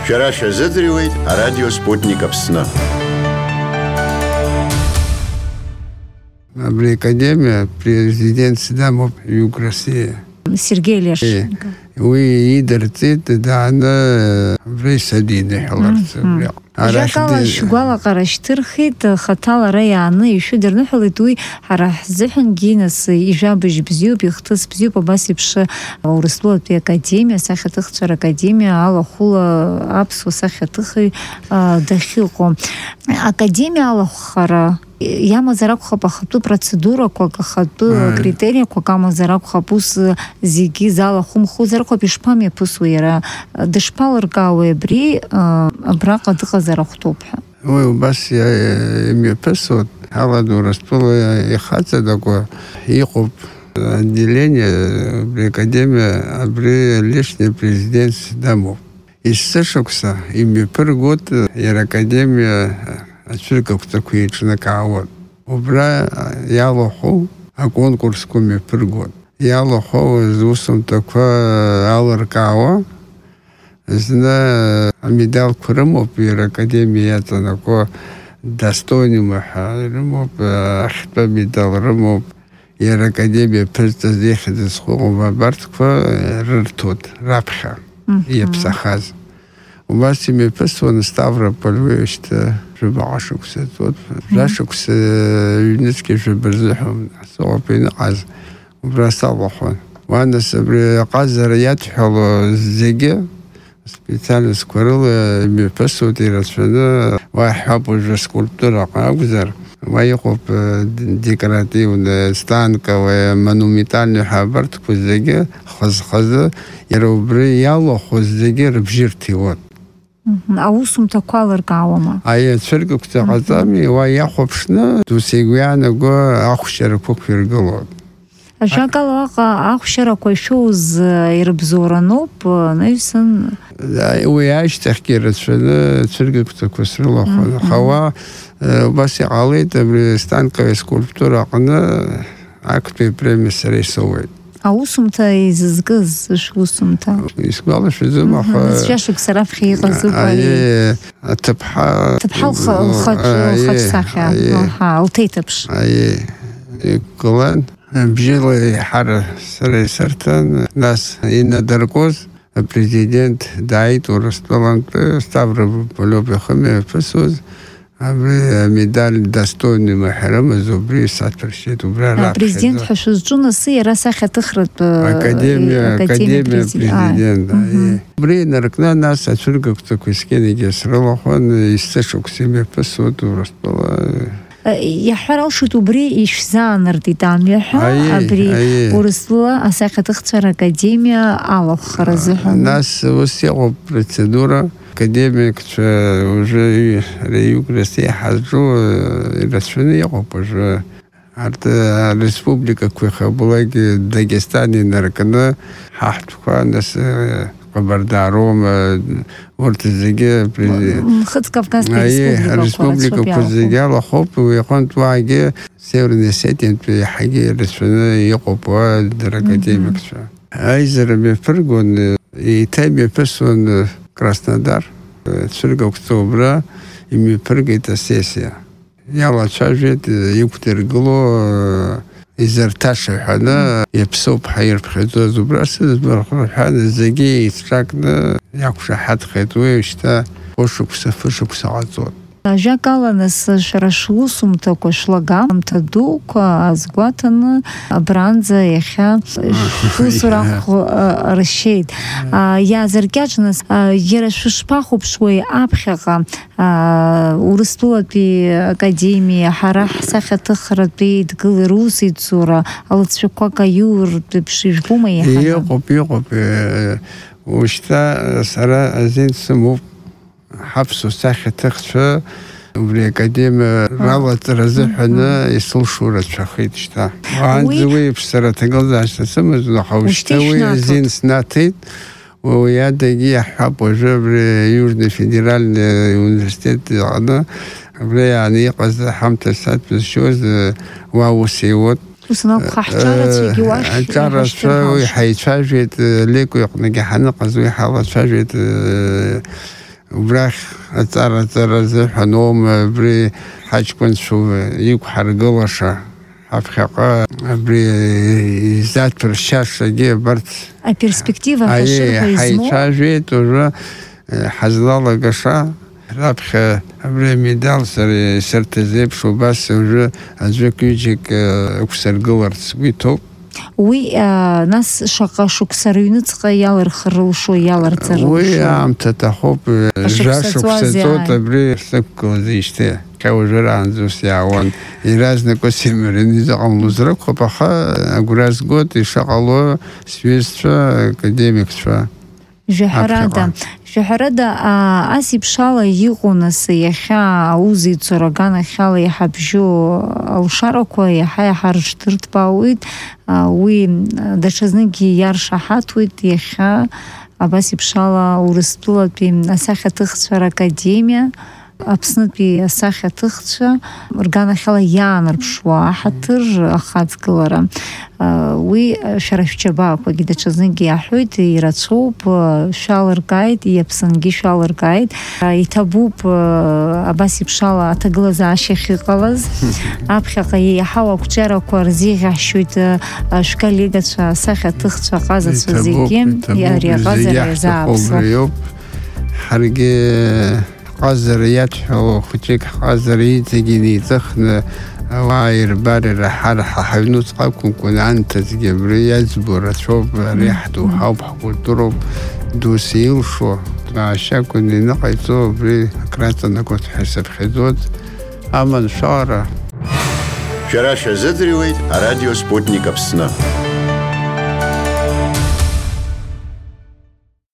Шәара шәазыӡырҩуеит арадио Спутник Аԥсны. Абри академиа президент Дамоуп Юг Россия. Сергей Лешников. Уи идырҵеит дааны абри садидыҳәаларц абри. Ажәакала шәгәалаҟара шьҭырхит, хаҭала ара иааны ишәыдырныҳәалеит уи ҳара ҳзыҳәангьы нас ижәабжь бзиоуп, ихҭыс бзиоуп, абас еиԥш Урыстәылатәи академиа, асахьаҭыхцәа ракадемиа алахәыла аԥсуа сахьаҭыхыҩ дахьыҟоу. Академиа алахәхара иамазар акәхап ахатәы процедурақәак, ахатәы критериақәак амазар акәхап, ус зегьы залахәымхозар акәхап, ишԥамҩаԥысуеи иара, дышԥалыркаауеи абри абраҟа дыҟазар акәхап ҳәа. Уи убас имҩаԥысуеит, ҳаладу Урыстәыла ихаҵадақәа иҟоуп отделение абри академиа, абри лишний президент Дамоуп. Ишьҭышықәса имҩаԥыргоит иара академиа ацәыркақәҵақәа еиҿнакаауан. Убра иалахәу аконкурсқәа мҩаԥыргоит. Иалахәу зусумҭақәа алыркаауа, зны амедалқәа рымоуп иара академиа иаҵанакуа достойнума ҳәа рымоуп, ахьтәы медал рымоуп, иара академиа ԥызҵаз ихьӡ-зхәыҟоу абарҭқәа рырҭоит раԥхьа иаԥсахаз. Убас имҩаԥысуан Ставрополь уеижьҭеи жәабаҟа шықәса ҵуеит, жәашықәса ҩныцәгьа жәаба рзыҳәан соуп иныҟаз, убра салахәын. Уа нас абри аҟазара иадҳәало зегьы специалистқәа рыла имҩаԥысуеит ирацәаны, уа иҳәап уажәы скульптураҟа акәзар, уа иҟоуп декоративни, станкови, монументальни ҳәа абарҭқәа зегьы хаз-хазы иара убри иалахәыз зегьы рыбжьы рҭиуеит. Аусумҭақәа алыркаауама? Ацәыркақәҵа ҟаҵами, уа иахәаԥшны ус игәы иаанаго ахәшьарақәа ықәиргылоит. Ажәакала уаҟа ахәшьарақәа ишәоуз ирыбзоураноуп, наҩсан уи ашьҭахьгьы ирацәаны ацәыркақәҵақәа срылахәын. Аха уа убас иҟалеит абри станкови скульптура аҟны актәи премиа сара исоуеит. Аусумҭа изызкыз шәусумҭа? Исгәалашәаӡом, аха жәашықәса раԥхьа иҟазуп аҭыԥҳа лхаҿсахьа, лҭеиҭыԥш. Иқәгылан, бжьыла иҳара сара исырҭан, нас инадыркуаз апрезидент дааит Урыстәылантәи Ставрополь ихымҩаԥысуаз, абри амедаль достойнума ҳәа рымаз убри саҭәаршьеит, убра раԥхьа. Апрезидент ҳәа шәызҿу нас иара асахьаҭыхратә академиа президент. Убри инаркны нас ацәыркақәҵақәа есқьынагьы срылахәын, ишьҭышықәса имҩаԥысуеит Урыстәыла. Иаҳҳәар алшоит убри ишәзаанартит амҩа ҳәа, абри Урыстәыла асахьаҭыхцәа ракадемиа алахәхара азыҳәан. Нас ус иҟоуп процедура, академикцәа уже Юг Россия ҳазҿу ирацәаны иҟоуп уажәы. Арҭ ареспубликақәа ихабулагьы Дагестан инаркны ҳаҳҭқәа, нас Кабарда-Рома, урҭ зегьы Хыҵ-Кавказтәи ареспубликақәа зегьы алахәуп, уи аҟнытә уаагьы Северной Осетиантәи иаҳагьы ирацәаны иҟоуп уа ракадемикцәа. Аизара мҩаԥыргон, еиҭа имҩаԥысуан Краснодар, ацәыркақәҵа убра имҩаԥыргеит асессиа. Иалацәажәеит иқәдыргыло изырҭаша ҳәаны, иаԥсоуп ҳаирԥхьаӡоз убра сыӡбахә ҳәан, зегьы еицҿакны иақәшаҳаҭхеит, уи шьҭа хәышықәса, фышықәса ҟаҵоит. Ажәакала нас шәара шусумҭақәа, шәлагамҭа дуқәа азгәаҭаны абранӡа иахьа шәусура ршьеит. Иаазыркьаҿ нас иара шәышԥахәаԥшуеи аԥхьаҟа Урыстәылатәи академиа, ҳара ҳсахьаҭыхратәи Дгылеи русеицура, алыҵшәақәак аиуртәи ишбома иаҳа? Иҟоуп. Ушьҭа сара азин сымоуп ҳаԥсуа сахьаҭыхцәа убри академиа ралаҵара азыҳәаны исылшо рацәахеит шьҭа. Уаанӡа уи еиԥш сара аҭагылазаашьа сымаӡам, аха ушьҭа уи азин снаҭеит. Уи адагьы иаҳҳәап уажәы абри Южный федеральный университет аҟны абри иааны иҟаз ҳамҭа саҭәазшьоз уа ус иуит. Аҿарацәа уи ҳаицәажәеит, Лекәа иҟнагьы ҳаныҟаз уи ҳалацәажәеит وبراخ أتارة زحنوم بري حاج كنت شو يكحر قلشة حقيقة بري ذات برشاشة دي برت перспектива حيتشاجيت уже حزلالة قشا رابخ بري ميدال سرتزيب شو بس уже أزوك يجيك أكسر قلرت سويتو وي ناس شقا شوكسر ينطق يالرخر وشو يالرتر وي عم تتخوب جاشو بسيطوط بري سكو زيشتي كاو جران زوس يعوان يرازنا كوسيمرين يزعم لزرق خبخا أقراز قوت يشغلو سويستفا أكاديميكتفا جحردا أسي بشالا يغونس يخا أوزي تسرقانا خالا يحبجو الشاركو يحا يحرشترت باويد وي داشزنكي يارشاحات ويد يخا أباسي بشالا ورسطولا بي أساخة تخصفر أكاديميا أبسنت بي أساخة تخصفر ورقانا خالا يانر بشوا حتر أخاد كلارا وي شرف جباك وجد تشزنجي أحد يرتصوب شالر قايد يبسنجي شالر قايد يتبوب أباسي بشالا تجلز عشيخ قلز أبخق يحاول كتير كورزيغ عشود شكل جت ساخة تخت قازت سوزيجيم ياري غازر يزعب حرقي قازر يتحو ختيك قازر يتجيني تخن واير باري رحال حينوت قاكم كون أنت تجبري يزبر تشوف ريحته حوب حقول تروب دوسيل شو عشاكو إني نقيتو بري كراتنا كنت حسب خدود أما نشارة Вчера Зедревит, а радио «Спутник Обсна».